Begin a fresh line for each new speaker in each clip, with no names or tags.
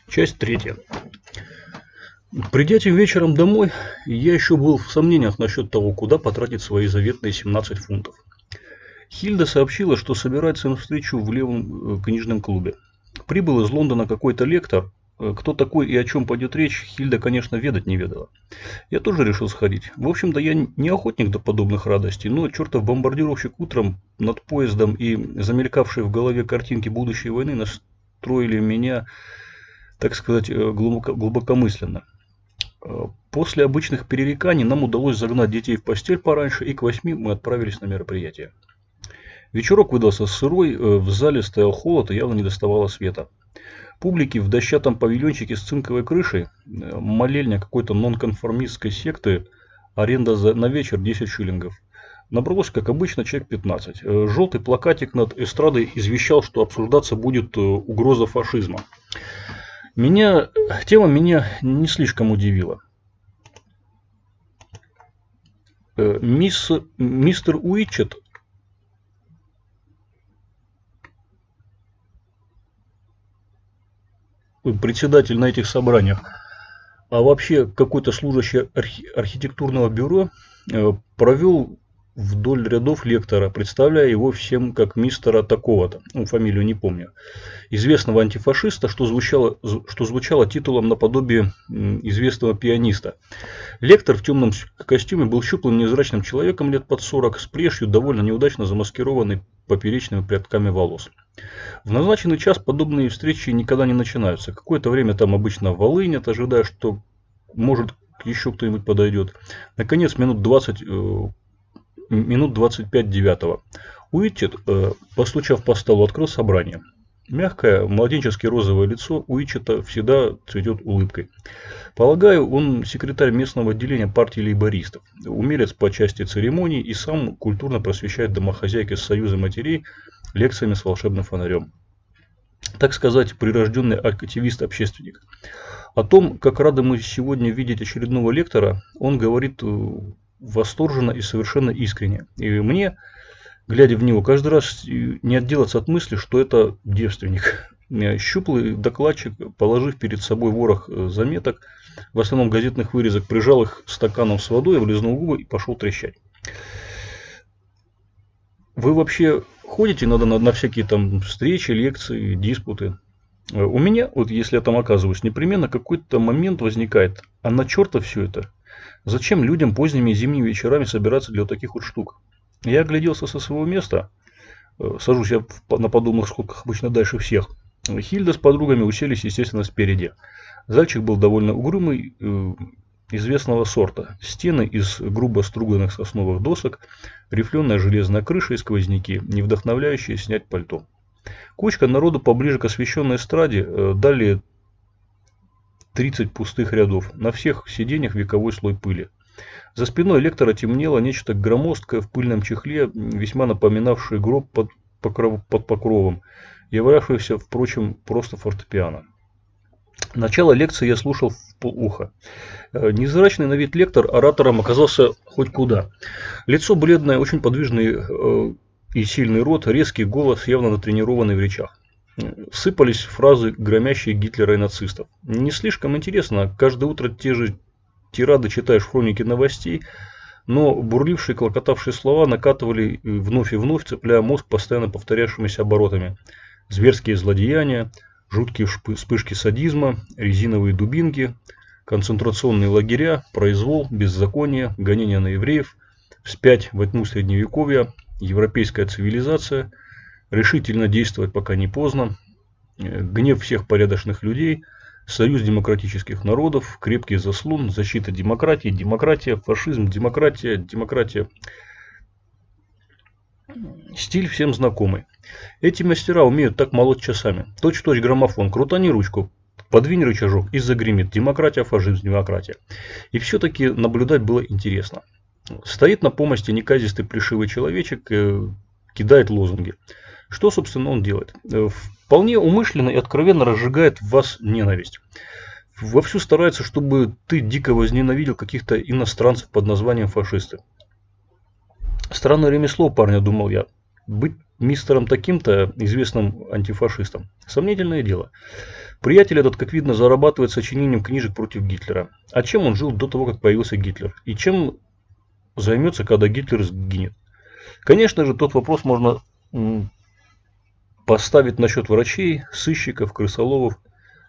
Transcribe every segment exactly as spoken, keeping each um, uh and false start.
Часть третья. Придя этим вечером домой, я еще был в сомнениях насчет того, куда потратить свои заветные семнадцать фунтов. Хильда сообщила, что собирается на встречу в левом книжном клубе. Прибыл из Лондона какой-то лектор. Кто такой и о чем пойдет речь, Хильда, конечно, ведать не ведала. Я тоже решил сходить. В общем-то, я не охотник до подобных радостей, но чертов бомбардировщик утром над поездом и замелькавшие в голове картинки будущей войны настроили меня, так сказать, глубоко, глубокомысленно. После обычных перереканий нам удалось загнать детей в постель пораньше, и к восьми мы отправились на мероприятие. Вечерок выдался сырой, в зале стоял холод и явно не доставало света. Публики в дощатом павильончике с цинковой крышей, молельня какой-то нонконформистской секты, аренда за, на вечер десять шиллингов. Набралось, как обычно, человек пятнадцать. Желтый плакатик над эстрадой извещал, что обсуждаться будет угроза фашизма. Меня, тема меня не слишком удивила. Мисс, мистер Уитчет председатель на этих собраниях, а вообще какой-то служащий архи архитектурного бюро провел вдоль рядов лектора, представляя его всем как мистера такого-то, ну, фамилию не помню, известного антифашиста, что звучало, что звучало титулом наподобие известного пианиста. Лектор в темном костюме был щуплым невзрачным человеком лет под сорок, с плешью, довольно неудачно замаскированной поперечными прядками волос. В назначенный час подобные встречи никогда не начинаются. Какое-то время там обычно волынят, ожидая, что может еще кто-нибудь подойдет. Наконец, минут двадцать, минут двадцать пять девятого. Уитчет, постучав по столу, открыл собрание. Мягкое, младенчески розовое лицо Уитчета всегда цветет улыбкой. Полагаю, он секретарь местного отделения партии лейбористов, умелец по части церемоний и сам культурно просвещает домохозяйки с союза матерей лекциями с волшебным фонарем. Так сказать, прирожденный активист-общественник. О том, как рады мы сегодня видеть очередного лектора, он говорит восторженно и совершенно искренне. И мне, глядя в него, каждый раз не отделаться от мысли, что это девственник. Щуплый докладчик, положив перед собой ворох заметок, в основном газетных вырезок, прижал их стаканом с водой, облизнул губы и пошел трещать. Вы вообще ходите иногда на, на всякие там встречи, лекции, диспуты? У меня, вот если я там оказываюсь, непременно какой-то момент возникает. А на черта все это? Зачем людям поздними зимними вечерами собираться для таких вот штук? Я огляделся со своего места. Сажусь я на подобных сходках обычно дальше всех. Хильда с подругами уселись, естественно, спереди. Зальчик был довольно угрюмый, известного сорта. Стены из грубо струганных сосновых досок, рифленая железная крыша и сквозняки, не вдохновляющие снять пальто. Кучка народу поближе к освещенной эстраде, далее тридцать пустых рядов, на всех сиденьях вековой слой пыли. За спиной лектора темнело нечто громоздкое в пыльном чехле, весьма напоминавшее гроб под, покров, под покровом, являвшееся, впрочем, просто фортепиано. Начало лекции я слушал в полуха. Невзрачный на вид лектор оратором оказался хоть куда. Лицо бледное, очень подвижный э, и сильный рот, резкий голос, явно натренированный в речах. Сыпались фразы, громящие Гитлера и нацистов. Не слишком интересно, каждое утро те же тирады читаешь в хронике новостей, но бурлившие, клокотавшие слова накатывали вновь и вновь, цепляя мозг постоянно повторявшимися оборотами. Зверские злодеяния, жуткие вспышки садизма, резиновые дубинки, концентрационные лагеря, произвол, беззаконие, гонения на евреев, вспять во тьму средневековья, европейская цивилизация, решительно действовать пока не поздно, гнев всех порядочных людей, союз демократических народов, крепкий заслон, защита демократии, демократия, фашизм, демократия, демократия. Стиль всем знакомый. Эти мастера умеют так молоть часами. Точь-в-точь граммофон. Крутани ручку, подвинь рычажок и загремит. Демократия, фашизм, демократия. И все-таки наблюдать было интересно. Стоит на помосте неказистый плешивый человечек, э, кидает лозунги. Что, собственно, он делает? Вполне умышленно и откровенно разжигает в вас ненависть. Вовсю старается, чтобы ты дико возненавидел каких-то иностранцев под названием фашисты. Странное ремесло, парня, думал я. Быть мистером таким-то, известным антифашистом. Сомнительное дело. Приятель этот, как видно, зарабатывает сочинением книжек против Гитлера. А чем он жил до того, как появился Гитлер? И чем займется, когда Гитлер сгинет? Конечно же, тот вопрос можно поставить насчет врачей, сыщиков, крысоловов.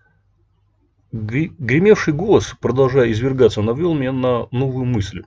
Гремевший голос, продолжая извергаться, навел меня на новую мысль.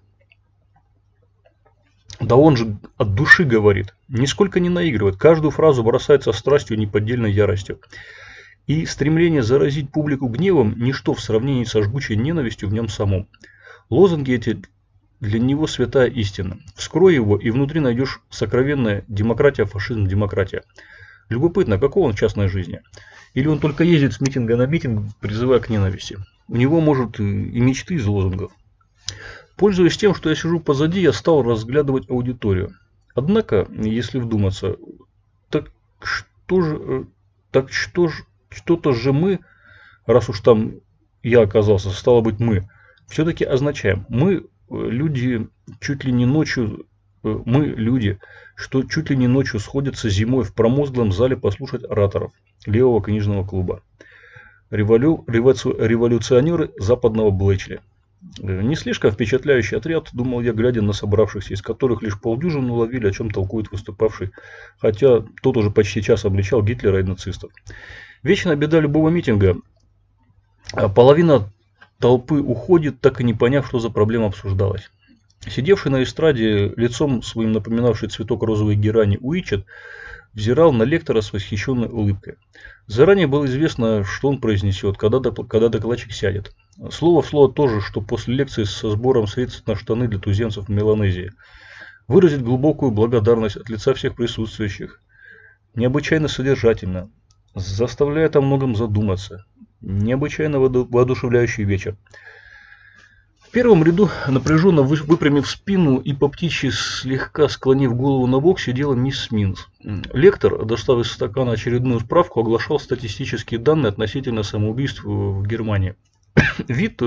Да он же от души говорит, нисколько не наигрывает, каждую фразу бросает со страстью и неподдельной яростью. И стремление заразить публику гневом – ничто в сравнении со жгучей ненавистью в нем самом. Лозунги эти для него святая истина. Вскрой его, и внутри найдешь сокровенная демократия, фашизм, демократия. Любопытно, какого он в частной жизни? Или он только ездит с митинга на митинг, призывая к ненависти? У него, может, и мечты из лозунгов. Пользуясь тем, что я сижу позади, я стал разглядывать аудиторию. Однако, если вдуматься, так что же, так что же, что-то же мы, раз уж там я оказался, стало быть мы, все-таки означаем. Мы люди чуть ли не ночью, мы люди, что чуть ли не ночью сходятся зимой в промозглом зале послушать ораторов левого книжного клуба. Револю, револю, революционеры западного Блэчли. Не слишком впечатляющий отряд, думал я, глядя на собравшихся, из которых лишь полдюжины уловили, о чем толкует выступавший, хотя тот уже почти час обличал Гитлера и нацистов. Вечная беда любого митинга. Половина толпы уходит, так и не поняв, что за проблема обсуждалась. Сидевший на эстраде, лицом своим напоминавший цветок розовой герани Уичет, взирал на лектора с восхищенной улыбкой. Заранее было известно, что он произнесет, когда, когда докладчик сядет. Слово в слово то же, что после лекции со сбором средств на штаны для туземцев в Меланезии. Выразить глубокую благодарность от лица всех присутствующих. Необычайно содержательно, заставляет о многом задуматься. Необычайно воодушевляющий вечер. В первом ряду, напряженно выпрямив спину и по птичьи слегка склонив голову на бок, сидела мисс Минс. Лектор, достав из стакана очередную справку, оглашал статистические данные относительно самоубийств в Германии. Вид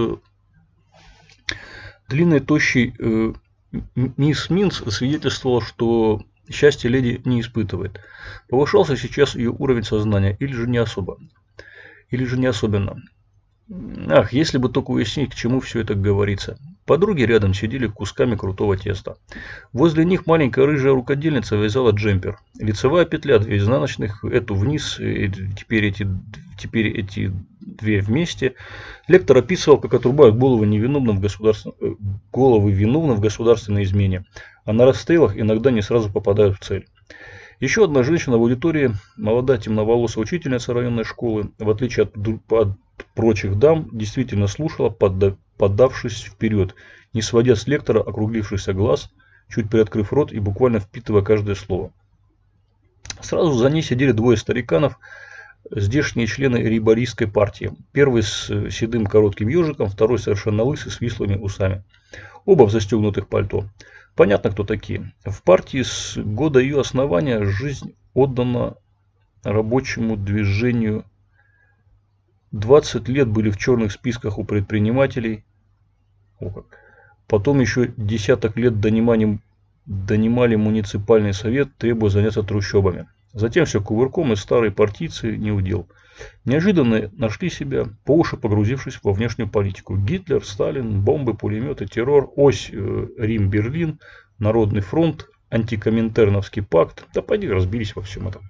длинной тощей э, мисс Минс свидетельствовал, что счастья леди не испытывает. Повышался сейчас ее уровень сознания, или же не особо. Или же не особенно. Ах, если бы только уяснить, к чему все это говорится. Подруги рядом сидели кусками крутого теста. Возле них маленькая рыжая рукодельница вязала джемпер. Лицевая петля, две изнаночных, эту вниз, и теперь эти, теперь эти две вместе. Лектор описывал, как отрубают головы невиновным в государственном, головы виновным в государственной измене, а на расстрелах иногда не сразу попадают в цель. Еще одна женщина в аудитории, молодая темноволосая учительница районной школы, в отличие от, от прочих дам, действительно слушала, подда, поддавшись вперед, не сводя с лектора округлившийся глаз, чуть приоткрыв рот и буквально впитывая каждое слово. Сразу за ней сидели двое стариканов, здешние члены рейбористской партии. Первый с седым коротким ежиком, второй совершенно лысый с вислыми усами. Оба в застегнутых пальто. Понятно, кто такие. В партии с года ее основания жизнь отдана рабочему движению. двадцать лет были в черных списках у предпринимателей. О как. Потом еще десяток лет донимали, донимали муниципальный совет, требуя заняться трущобами. Затем все кувырком, и старые партийцы не удел. Неожиданно нашли себя, по уши погрузившись во внешнюю политику. Гитлер, Сталин, бомбы, пулеметы, террор, ось э, Рим-Берлин, Народный фронт, антикоминтерновский пакт. Да пойди разбились во всем этом.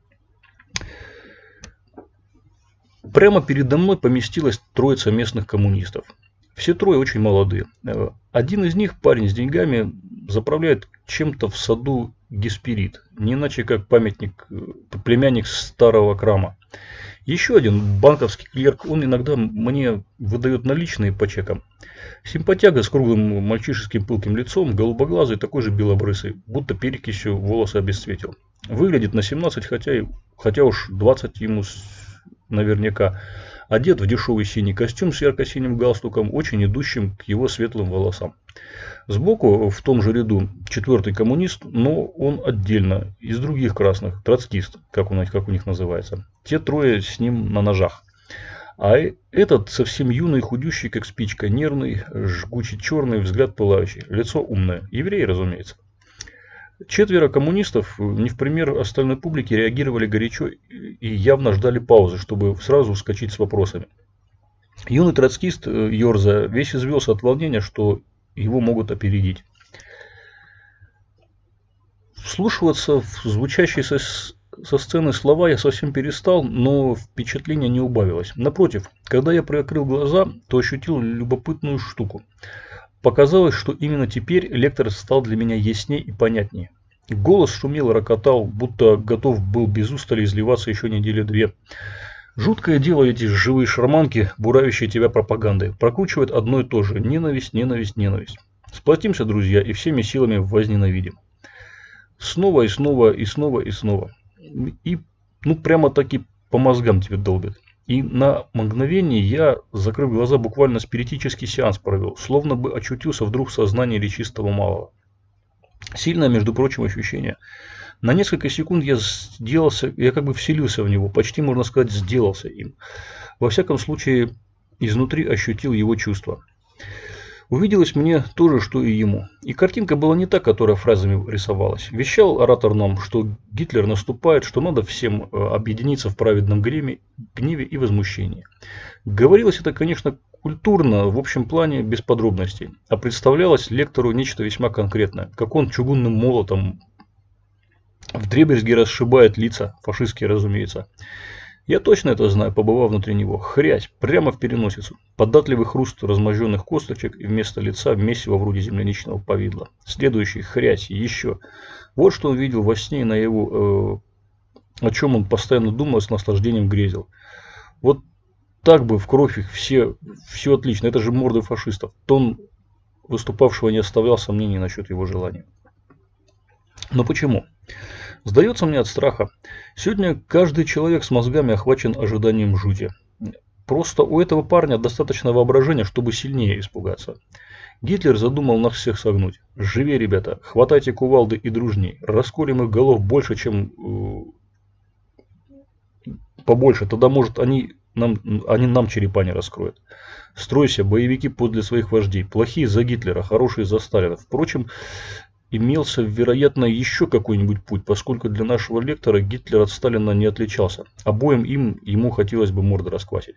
Прямо передо мной поместилась троица местных коммунистов. Все трое очень молодые. Один из них, парень с деньгами, заправляет чем-то в саду Гесперид, не иначе как памятник, племянник старого Крама. Еще один банковский клерк, он иногда мне выдает наличные по чекам. Симпатяга с круглым мальчишеским пылким лицом, голубоглазый, такой же белобрысый, будто перекисью волосы обесцветил. Выглядит на семнадцать, хотя, хотя уж двадцать ему наверняка. Одет в дешевый синий костюм с ярко-синим галстуком, очень идущим к его светлым волосам. Сбоку, в том же ряду, четвертый коммунист, но он отдельно, из других красных, троцкист, как, он, как у них называется. Те трое с ним на ножах. А этот совсем юный, худющий, как спичка, нервный, жгучий черный, взгляд пылающий, лицо умное. Еврей, разумеется. Четверо коммунистов, не в пример остальной публике, реагировали горячо и явно ждали паузы, чтобы сразу вскочить с вопросами. Юный троцкист Йорза весь извелся от волнения, что его могут опередить. Вслушиваться в звучащие со, со сцены слова я совсем перестал, но впечатление не убавилось. Напротив, когда я приоткрыл глаза, то ощутил любопытную штуку. Показалось, что именно теперь лектор стал для меня ясней и понятнее. Голос шумел и рокотал, будто готов был без устали изливаться еще недели две. Жуткое дело эти живые шарманки, буравящие тебя пропагандой, прокручивают одно и то же: ненависть, ненависть, ненависть. Сплотимся, друзья, и всеми силами возненавидим. Снова и снова, и снова, и снова. И ну прямо таки по мозгам тебе долбят. И на мгновение я, закрыв глаза, буквально спиритический сеанс провел, словно бы очутился вдруг в сознании речистого малого. Сильное, между прочим, ощущение. На несколько секунд я сделался, я как бы вселился в него, почти, можно сказать, сделался им. Во всяком случае, изнутри ощутил его чувства. Увиделось мне то же, что и ему. И картинка была не та, которая фразами рисовалась. Вещал оратор нам, что Гитлер наступает, что надо всем объединиться в праведном гневе, гневе и возмущении. Говорилось это, конечно, культурно, в общем плане, без подробностей. А представлялось лектору нечто весьма конкретное. Как он чугунным молотом вдребезги расшибает лица, фашистские, разумеется. Я точно это знаю, побывав внутри него. Хрясь, прямо в переносицу. Податливый хруст размозженных косточек и вместо лица месиво вроде земляничного повидла. Следующий хрясь, еще. Вот что он видел во сне и наяву, э, о чем он постоянно думал, с наслаждением грезил. Вот так бы в кровь их все, все отлично. Это же морды фашистов. Тон выступавшего не оставлял сомнений насчет его желания. Но почему? Сдается мне от страха. Сегодня каждый человек с мозгами охвачен ожиданием жути. Просто у этого парня достаточно воображения, чтобы сильнее испугаться. Гитлер задумал нас всех согнуть. Живее, ребята, хватайте кувалды и дружней. Расколем их голов больше, чем э, побольше. Тогда, может, они нам, они нам черепа не раскроют. Стройся, боевики подле своих вождей. Плохие за Гитлера, хорошие за Сталина. Впрочем, имелся, вероятно, еще какой-нибудь путь, поскольку для нашего лектора Гитлер от Сталина не отличался. Обоим им ему хотелось бы морды расквасить.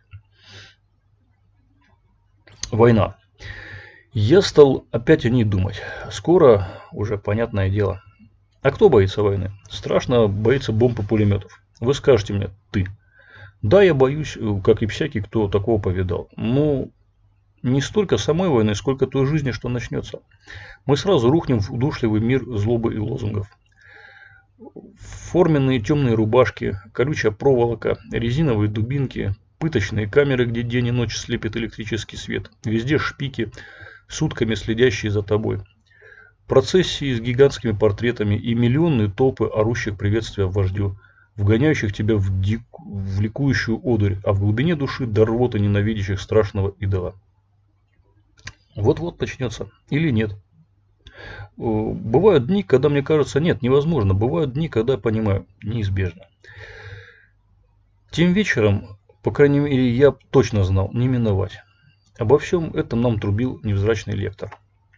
Война. Я стал опять о ней думать. Скоро, уже понятное дело. А кто боится войны? Страшно боится бомб и пулеметов. Вы скажете мне, ты. Да, я боюсь, как и всякий, кто такого повидал. Но не столько самой войны, сколько той жизни, что начнется. Мы сразу рухнем в удушливый мир злобы и лозунгов. Форменные темные рубашки, колючая проволока, резиновые дубинки, пыточные камеры, где день и ночь слепит электрический свет. Везде шпики, сутками следящие за тобой. Процессии с гигантскими портретами и миллионные толпы орущих приветствия вождю, вгоняющих тебя в, дик... в ликующую одурь, а в глубине души до рвоты ненавидящих страшного идола. Вот-вот начнется. Или нет. Бывают дни, когда мне кажется, нет, невозможно. Бывают дни, когда я понимаю, неизбежно. Тем вечером, по крайней мере, я точно знал, не миновать. Обо всем этом нам трубил невзрачный лектор.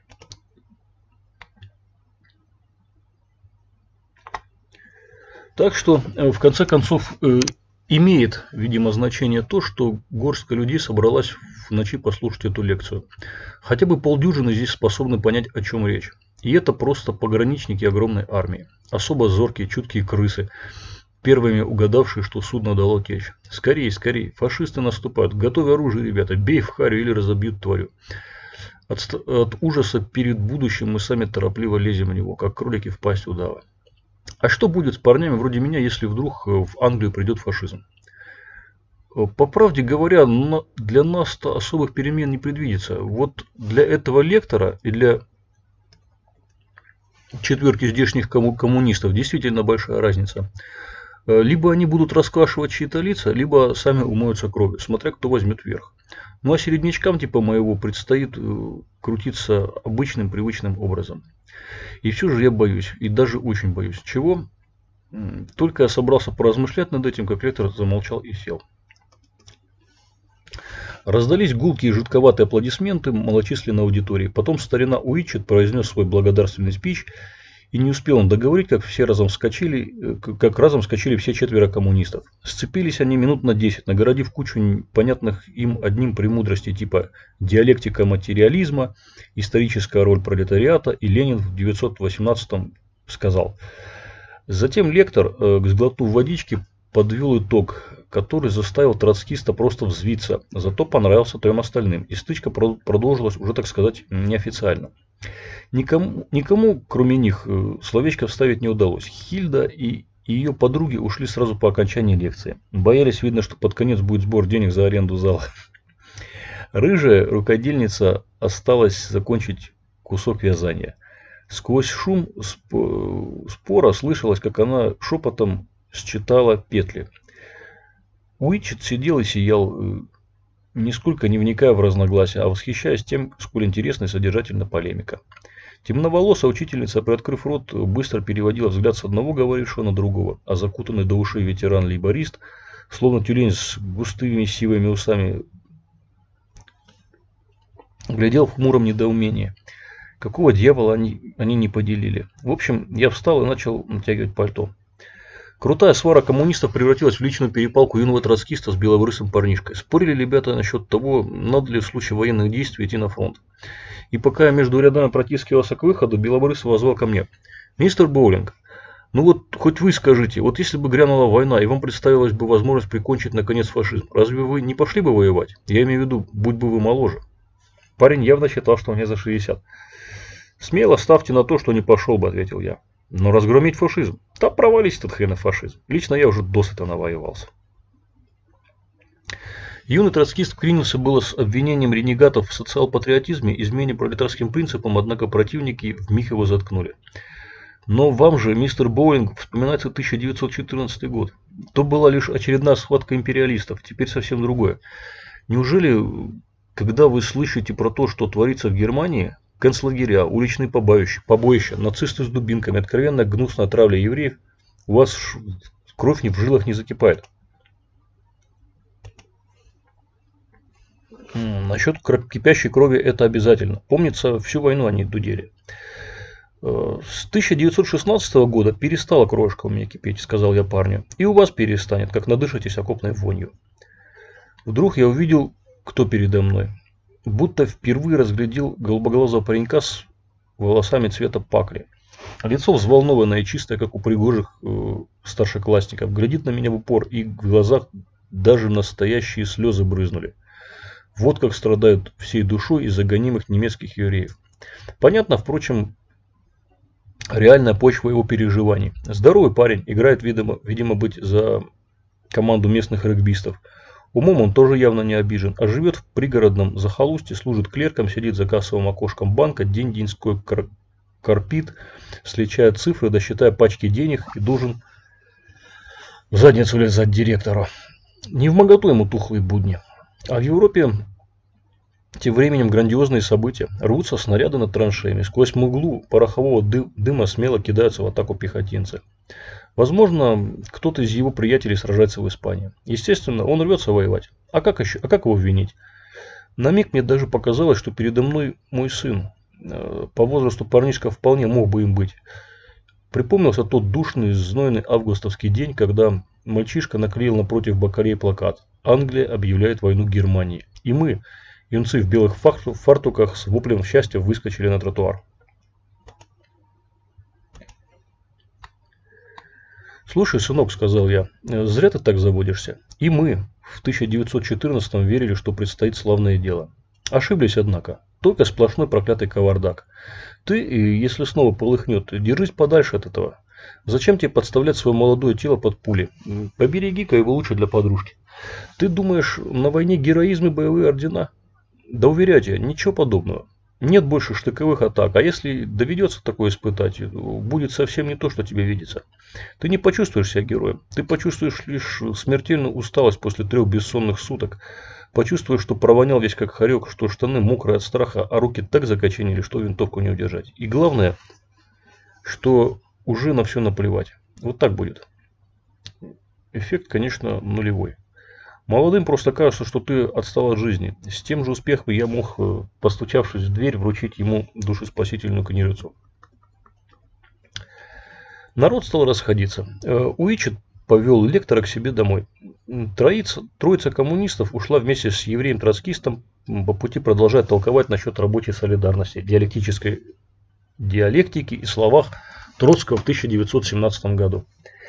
Так что, в конце концов, имеет, видимо, значение то, что горстка людей собралась в ночи послушать эту лекцию. Хотя бы полдюжины здесь способны понять, о чем речь. И это просто пограничники огромной армии. Особо зоркие, чуткие крысы, первыми угадавшие, что судно дало течь. Скорей, скорей, фашисты наступают. Готовь оружие, ребята, бей в харю или разобьют тварю. От, от ужаса перед будущим мы сами торопливо лезем в него, как кролики в пасть удава. А что будет с парнями вроде меня, если вдруг в Англию придет фашизм? По правде говоря, для нас-то особых перемен не предвидится. Вот для этого лектора и для четверки здешних коммунистов действительно большая разница. Либо они будут расквашивать чьи-то лица, либо сами умоются кровью, смотря кто возьмет верх. Ну а середнячкам типа моего предстоит крутиться обычным, привычным образом. И все же я боюсь, и даже очень боюсь. Чего? Только я собрался поразмышлять над этим, как лектор замолчал и сел. Раздались гулкие и жидковатые аплодисменты малочисленной аудитории. Потом старина Уитчет произнес свой благодарственный спич, И не успел он договорить, как все разом вскочили, как разом вскочили все четверо коммунистов. Сцепились они минут на десять, нагородив кучу понятных им одним премудростей типа диалектика материализма, историческая роль пролетариата, и Ленин в девятьсот восемнадцатом сказал. Затем лектор, сглотнув водички, подвел итог, который заставил троцкиста просто взвиться, зато понравился трем остальным, и стычка продолжилась уже, так сказать, неофициально. Никому, никому, кроме них, словечко вставить не удалось. Хильда и ее подруги ушли сразу по окончании лекции. Боялись, видно, что под конец будет сбор денег за аренду зала. Рыжая рукодельница осталась закончить кусок вязания. Сквозь шум спора слышалось, как она шепотом считала петли. Уитчет сидел и сиял, нисколько не вникая в разногласия, а восхищаясь тем, сколь интересна и содержательна полемика. Темноволосая учительница, приоткрыв рот, быстро переводила взгляд с одного говорившего на другого, а закутанный до ушей ветеран-лейборист, словно тюлень с густыми сивыми усами, глядел в хмуром недоумении. Какого дьявола они, они не поделили? В общем, я встал и начал натягивать пальто. Крутая свара коммунистов превратилась в личную перепалку юного троцкиста с белобрысым парнишкой. Спорили ребята насчет того, надо ли в случае военных действий идти на фронт. И пока я между рядами протискивался к выходу, белобрысый возвал ко мне. «Мистер Боулинг, ну вот хоть вы скажите, вот если бы грянула война, и вам представилась бы возможность прикончить наконец фашизм, разве вы не пошли бы воевать? Я имею в виду, будь бы вы моложе». Парень явно считал, что мне за шестьдесят. «Смело ставьте на то, что не пошел бы», — ответил я. «Но разгромить фашизм? Да провались этот хренов фашизм. Лично я уже досыта навоевался». Юный троцкист вклинился было с обвинением ренегатов в социал-патриотизме, измене пролетарским принципам, однако противники вмиг его заткнули. «Но вам же, мистер Боулинг, вспоминается тысяча девятьсот четырнадцатый год. То была лишь очередная схватка империалистов, теперь совсем другое. Неужели, когда вы слышите про то, что творится в Германии, концлагеря, уличные побоища, побоища, нацисты с дубинками, откровенно гнусная травля евреев, у вас кровь в жилах не закипает?» Насчет кипящей крови это обязательно. Помнится, всю войну они дудели. «С тысяча девятьсот шестнадцатого года перестала крошка у меня кипеть», — сказал я парню. «И у вас перестанет, как надышитесь окопной вонью». Вдруг я увидел, кто передо мной. Будто впервые разглядел голубоглазого паренька с волосами цвета пакли. Лицо взволнованное и чистое, как у пригожих э, старшеклассников. Глядит на меня в упор, и в глазах даже настоящие слезы брызнули. Вот как страдают всей душой из-за гонимых немецких евреев. Понятно, впрочем, реальная почва его переживаний. Здоровый парень, играет, видимо, видимо быть за команду местных регбистов. Умом он тоже явно не обижен, а живет в пригородном захолустье, служит клерком, сидит за кассовым окошком банка, день-деньской кор корпит, сличает цифры, досчитая пачки денег и должен в задницу лезать директору. Не вмоготу ему тухлые будни. А в Европе тем временем грандиозные события. Рвутся снаряды над траншеями. Сквозь мглу порохового ды дыма смело кидаются в атаку пехотинцы. Возможно, кто-то из его приятелей сражается в Испании. Естественно, он рвется воевать. А как, еще, а как его винить? На миг мне даже показалось, что передо мной мой сын. По возрасту парнишка вполне мог бы им быть. Припомнился тот душный, знойный августовский день, когда мальчишка наклеил напротив бакарей плакат: «Англия объявляет войну Германии». И мы, юнцы в белых фартуках, с воплем счастья выскочили на тротуар. «Слушай, сынок, — сказал я, — зря ты так заводишься. И мы в тысяча девятьсот четырнадцатом верили, что предстоит славное дело. Ошиблись, однако. Только сплошной проклятый кавардак. Ты, если снова полыхнет, держись подальше от этого. Зачем тебе подставлять свое молодое тело под пули? Побереги-ка его лучше для подружки. Ты думаешь, на войне героизм и боевые ордена? Да уверяю тебя, ничего подобного. Нет больше штыковых атак, а если доведется такое испытать, будет совсем не то, что тебе видится. Ты не почувствуешь себя героем, ты почувствуешь лишь смертельную усталость после трех бессонных суток, почувствуешь, что провонял весь как хорек, что штаны мокрые от страха, а руки так закоченели, что винтовку не удержать. И главное, что уже на все наплевать. Вот так будет. Эффект, конечно, нулевой. Молодым просто кажется, что ты отстал от жизни. С тем же успехом я мог, постучавшись в дверь, вручить ему душеспасительную книжицу. Народ стал расходиться. Уичет повел лектора к себе домой. Троица, троица коммунистов ушла вместе с евреем-троцкистом, по пути продолжая толковать насчет рабочей солидарности, диалектической диалектики и словах Троцкого в тысяча девятьсот семнадцатом году.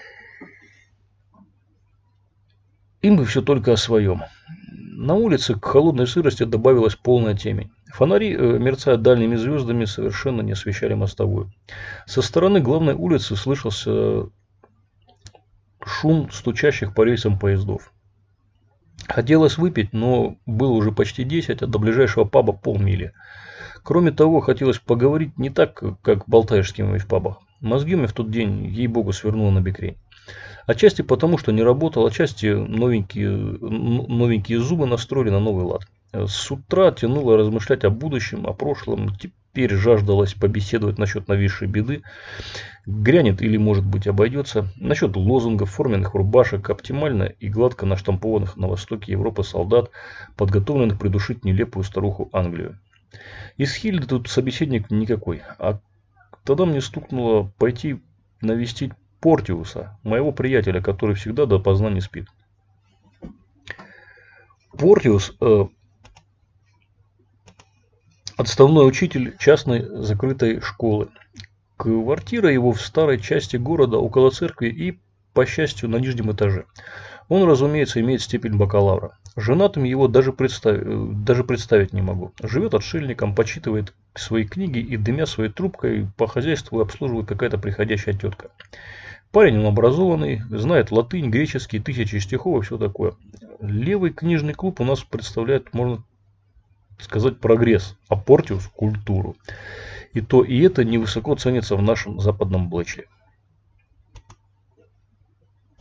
Им бы все только о своем. На улице к холодной сырости добавилась полная темень. Фонари, мерцая дальними звездами, совершенно не освещали мостовую. Со стороны главной улицы слышался шум стучащих по рельсам поездов. Хотелось выпить, но было уже почти десять, а до ближайшего паба полмили. Кроме того, хотелось поговорить не так, как болтаешь с кем-нибудь в пабах. Мозги мне в тот день, ей-богу, свернуло на бекрень. Отчасти потому, что не работал, отчасти новенькие, новенькие зубы настроили на новый лад. С утра тянуло размышлять о будущем, о прошлом. Теперь жаждалось побеседовать насчет нависшей беды. Грянет или, может быть, обойдется. Насчет лозунгов, форменных рубашек, оптимально и гладко наштампованных на востоке Европы солдат, подготовленных придушить нелепую старуху Англию. Из Хильды тут собеседник никакой. А тогда мне стукнуло пойти навестить Портиуса, моего приятеля, который всегда допоздна не спит. Портиус э, отставной учитель частной закрытой школы. Квартира его в старой части города около церкви и, по счастью, на нижнем этаже. Он, разумеется, имеет степень бакалавра. Женатым его даже представить, даже представить не могу. Живет отшельником, почитывает свои книги и, дымя своей трубкой, по хозяйству обслуживает какая-то приходящая тетка. Парень он образованный, знает латынь, греческий, тысячи стихов и все такое. Левый книжный клуб у нас представляет, можно сказать, прогресс, а Портиус – культуру. И то, и это невысоко ценится в нашем западном блэче.